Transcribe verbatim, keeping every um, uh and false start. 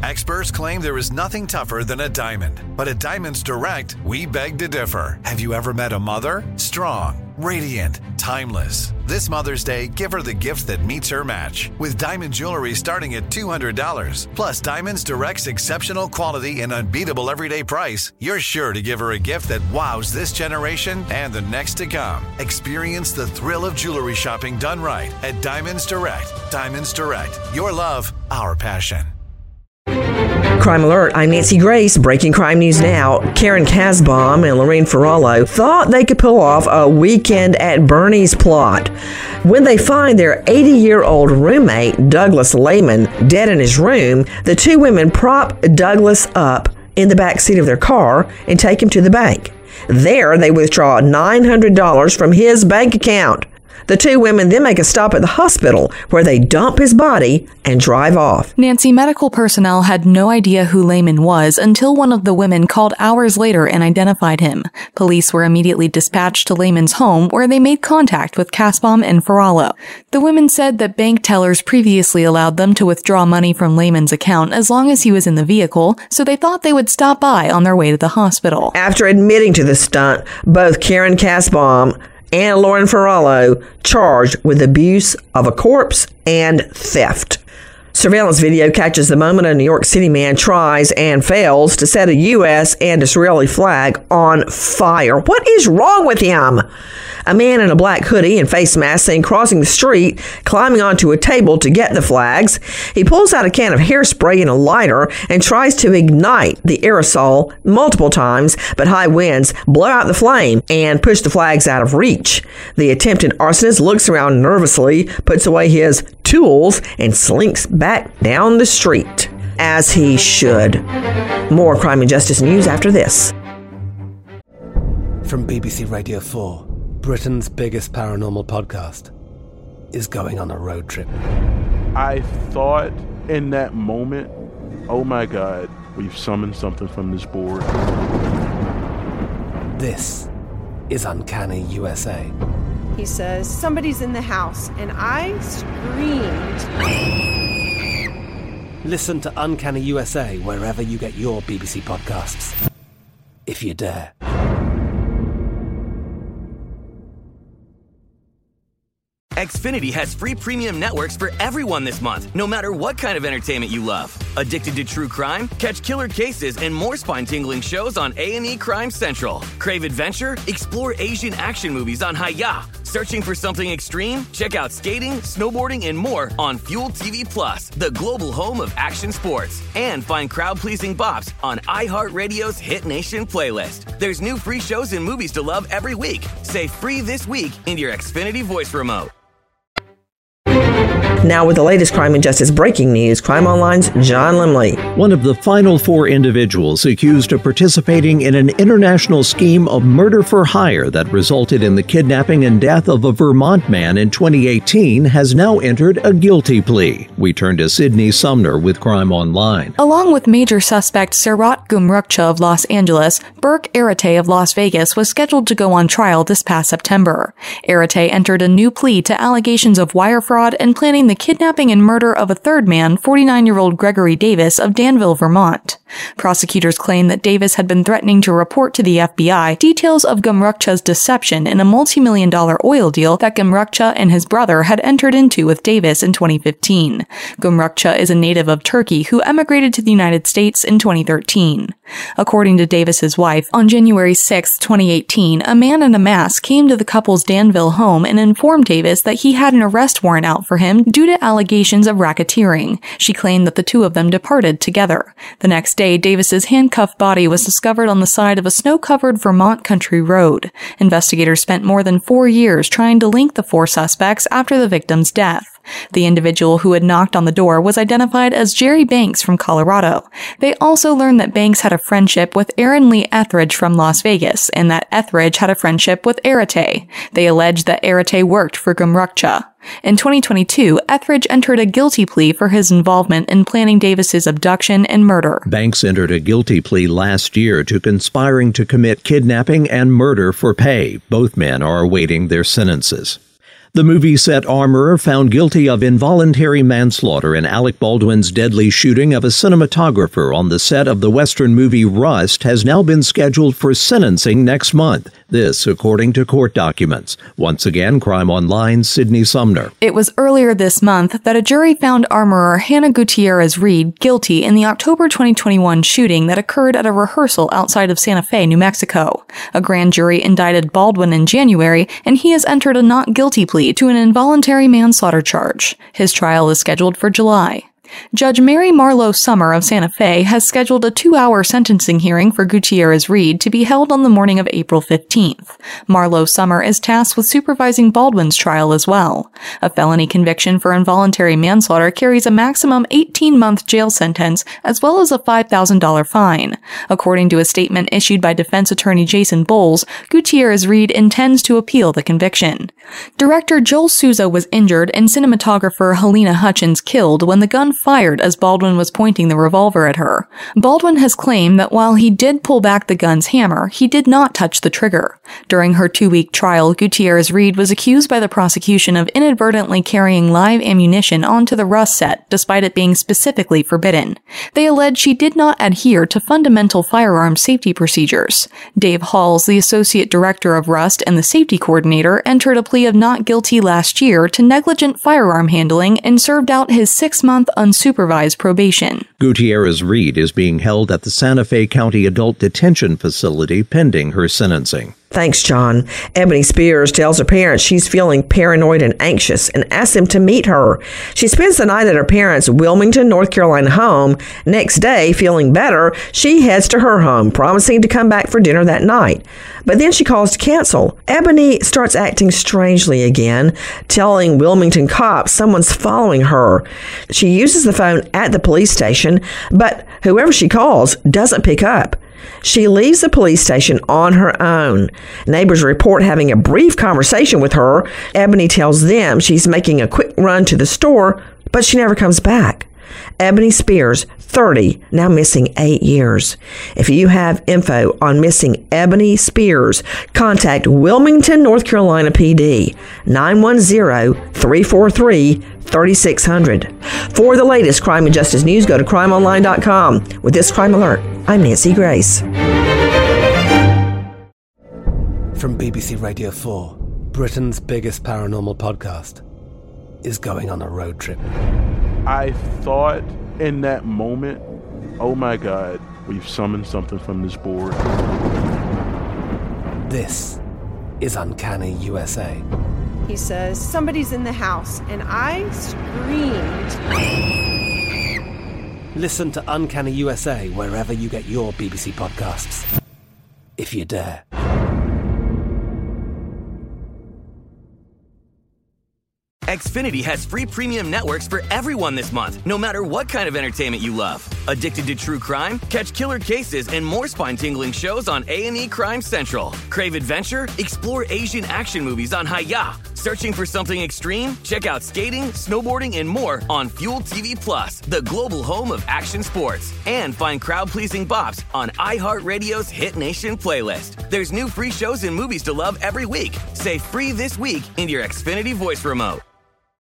Experts claim there is nothing tougher than a diamond. But at Diamonds Direct, we beg to differ. Have you ever met a mother? Strong, radiant, timeless. This Mother's Day, give her the gift that meets her match. With diamond jewelry starting at two hundred dollars. Plus Diamonds Direct's exceptional quality and unbeatable everyday price, you're sure to give her a gift that wows this generation and the next to come. Experience the thrill of jewelry shopping done right at Diamonds Direct. Diamonds Direct. Your love, our passion. Crime Alert, I'm Nancy Grace. Breaking crime news now. Karen Kasbaum and Lorraine Ferrallo thought they could pull off a Weekend at Bernie's plot when they find their eighty-year-old roommate, Douglas Lehman, dead in his room. The two women prop Douglas up in the back seat of their car and take him to the bank. There, they withdraw nine hundred dollars from his bank account. The two women then make a stop at the hospital where they dump his body and drive off. Nancy, medical personnel had no idea who Lehman was until one of the women called hours later and identified him. Police were immediately dispatched to Lehman's home where they made contact with Kasbaum and Ferrallo. The women said that bank tellers previously allowed them to withdraw money from Lehman's account as long as he was in the vehicle, so they thought they would stop by on their way to the hospital. After admitting to the stunt, both Karen Kasbaum and Lauren Ferrallo charged with abuse of a corpse and theft. Surveillance video catches the moment a New York City man tries and fails to set a U S and Israeli flag on fire. What is wrong with him? A man in a black hoodie and face mask seen crossing the street, climbing onto a table to get the flags. He pulls out a can of hairspray and a lighter and tries to ignite the aerosol multiple times, but high winds blow out the flame and push the flags out of reach. The attempted arsonist looks around nervously, puts away his tools, and slinks back down the street, as he should. More crime and justice news after this. From B B C Radio four, Britain's biggest paranormal podcast is going on a road trip. I thought in that moment, oh my God, we've summoned something from this board. This is Uncanny U S A. He says, somebody's in the house, and I screamed. Listen to Uncanny U S A wherever you get your B B C podcasts, if you dare. Xfinity has free premium networks for everyone this month, no matter what kind of entertainment you love. Addicted to true crime? Catch killer cases and more spine-tingling shows on A and E Crime Central. Crave adventure? Explore Asian action movies on Hi-Ya. Searching for something extreme? Check out skating, snowboarding, and more on Fuel T V Plus, the global home of action sports. And find crowd-pleasing bops on iHeartRadio's Hit Nation playlist. There's new free shows and movies to love every week. Say free this week in your Xfinity voice remote. Now with the latest crime and justice breaking news, Crime Online's John Limley. One of the final four individuals accused of participating in an international scheme of murder for hire that resulted in the kidnapping and death of a Vermont man in twenty eighteen has now entered a guilty plea. We turn to Sydney Sumner with Crime Online. Along with major suspect Serat Gumrukcha of Los Angeles, Burke Arate of Las Vegas was scheduled to go on trial this past September. Arate entered a new plea to allegations of wire fraud and planning the kidnapping and murder of a third man, forty-nine-year-old Gregory Davis of Danville, Vermont. Prosecutors claim that Davis had been threatening to report to the F B I details of Gumrukcha's deception in a multi-million dollar oil deal that Gumrukcha and his brother had entered into with Davis in twenty fifteen. Gumrukcha is a native of Turkey who emigrated to the United States in twenty thirteen. According to Davis's wife, on January sixth, twenty eighteen, a man in a mask came to the couple's Danville home and informed Davis that he had an arrest warrant out for him due to allegations of racketeering. She claimed that the two of them departed together. The next day, Davis's handcuffed body was discovered on the side of a snow-covered Vermont country road. Investigators spent more than four years trying to link the four suspects after the victim's death. The individual who had knocked on the door was identified as Jerry Banks from Colorado. They also learned that Banks had a friendship with Aaron Lee Etheridge from Las Vegas, and that Etheridge had a friendship with Arate. They alleged that Arate worked for Gumrukcha. In twenty twenty-two, Etheridge entered a guilty plea for his involvement in planning Davis's abduction and murder. Banks entered a guilty plea last year to conspiring to commit kidnapping and murder for pay. Both men are awaiting their sentences. The movie set armorer found guilty of involuntary manslaughter in Alec Baldwin's deadly shooting of a cinematographer on the set of the Western movie Rust has now been scheduled for sentencing next month. This, according to court documents. Once again, Crime Online's Sydney Sumner. It was earlier this month that a jury found armorer Hannah Gutierrez Reed guilty in the October twenty twenty-one shooting that occurred at a rehearsal outside of Santa Fe, New Mexico. A grand jury indicted Baldwin in January, and he has entered a not guilty plea to an involuntary manslaughter charge. His trial is scheduled for July. Judge Mary Marlowe Summer of Santa Fe has scheduled a two-hour sentencing hearing for Gutierrez Reed to be held on the morning of April fifteenth. Marlowe Summer is tasked with supervising Baldwin's trial as well. A felony conviction for involuntary manslaughter carries a maximum eighteen-month jail sentence as well as a five thousand dollars fine. According to a statement issued by defense attorney Jason Bowles, Gutierrez Reed intends to appeal the conviction. Director Joel Souza was injured and cinematographer Helena Hutchins killed when the gun fired as Baldwin was pointing the revolver at her. Baldwin has claimed that while he did pull back the gun's hammer, he did not touch the trigger. During her two-week trial, Gutierrez Reed was accused by the prosecution of inadvertently carrying live ammunition onto the Rust set, despite it being specifically forbidden. They allege she did not adhere to fundamental firearm safety procedures. Dave Halls, the associate director of Rust and the safety coordinator, entered a plea of not guilty last year to negligent firearm handling and served out his six-month unsupervised probation. Gutierrez Reed is being held at the Santa Fe County Adult Detention Facility pending her sentencing. Thanks, John. Ebony Spears tells her parents she's feeling paranoid and anxious and asks them to meet her. She spends the night at her parents' Wilmington, North Carolina home. Next day, feeling better, she heads to her home, promising to come back for dinner that night. But then she calls to cancel. Ebony starts acting strangely again, telling Wilmington cops someone's following her. She uses the phone at the police station, but whoever she calls doesn't pick up. She leaves the police station on her own. Neighbors report having a brief conversation with her. Ebony tells them she's making a quick run to the store, but she never comes back. Ebony Spears, thirty, now missing eight years. If you have info on missing Ebony Spears, contact Wilmington, North Carolina P D, nine one zero, three four three, three six zero zero. For the latest crime and justice news, go to crime online dot com. With this crime alert, I'm Nancy Grace. From B B C Radio four, Britain's biggest paranormal podcast is going on a road trip. I thought in that moment, oh my God, we've summoned something from this board. This is Uncanny U S A. He says, somebody's in the house, and I screamed. Listen to Uncanny U S A wherever you get your B B C podcasts, if you dare. Xfinity has free premium networks for everyone this month, no matter what kind of entertainment you love. Addicted to true crime? Catch killer cases and more spine-tingling shows on A and E Crime Central. Crave adventure? Explore Asian action movies on Hi-Ya. Searching for something extreme? Check out skating, snowboarding, and more on Fuel T V Plus, the global home of action sports. And find crowd-pleasing bops on iHeartRadio's Hit Nation playlist. There's new free shows and movies to love every week. Say free this week in your Xfinity voice remote.